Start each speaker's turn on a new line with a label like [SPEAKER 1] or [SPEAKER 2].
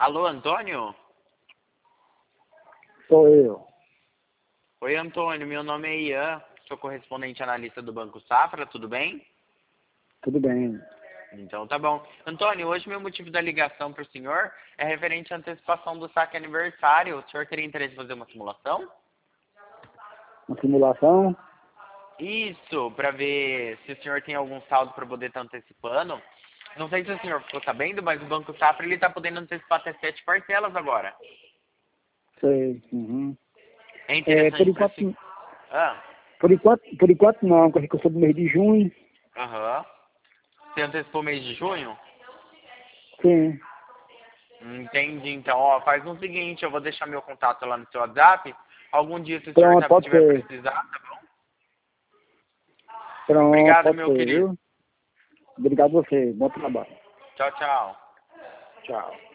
[SPEAKER 1] Alô, Antônio?
[SPEAKER 2] Sou eu.
[SPEAKER 1] Oi, Antônio. Meu nome é Ian. Sou correspondente analista do Banco Safra. Tudo bem?
[SPEAKER 2] Tudo bem.
[SPEAKER 1] Então tá bom. Antônio, hoje meu motivo da ligação para o senhor é referente à antecipação do saque aniversário. O senhor teria interesse em fazer uma simulação?
[SPEAKER 2] Uma simulação?
[SPEAKER 1] Isso, para ver se o senhor tem algum saldo para poder estar antecipando. Não sei se o senhor ficou sabendo, mas o Banco Safra ele está podendo antecipar até 7 parcelas agora.
[SPEAKER 2] Sei. Uhum.
[SPEAKER 1] É
[SPEAKER 2] Por
[SPEAKER 1] interessante para o
[SPEAKER 2] enquanto,
[SPEAKER 1] senhor. Ah,
[SPEAKER 2] por enquanto não, porque eu sou do mês de junho.
[SPEAKER 1] aham. Você antecipou o mês de junho?
[SPEAKER 2] Sim.
[SPEAKER 1] Entendi. Então, ó, faz o seguinte, eu vou deixar meu contato lá no seu WhatsApp. Algum dia, se o senhor
[SPEAKER 2] Pronto, pode
[SPEAKER 1] tiver
[SPEAKER 2] ser.
[SPEAKER 1] precisar, tá bom?
[SPEAKER 2] Pronto,
[SPEAKER 1] Obrigado,
[SPEAKER 2] pode
[SPEAKER 1] meu
[SPEAKER 2] ser,
[SPEAKER 1] querido.
[SPEAKER 2] viu? Obrigado a você. Bom trabalho.
[SPEAKER 1] Tchau, tchau.
[SPEAKER 2] Tchau.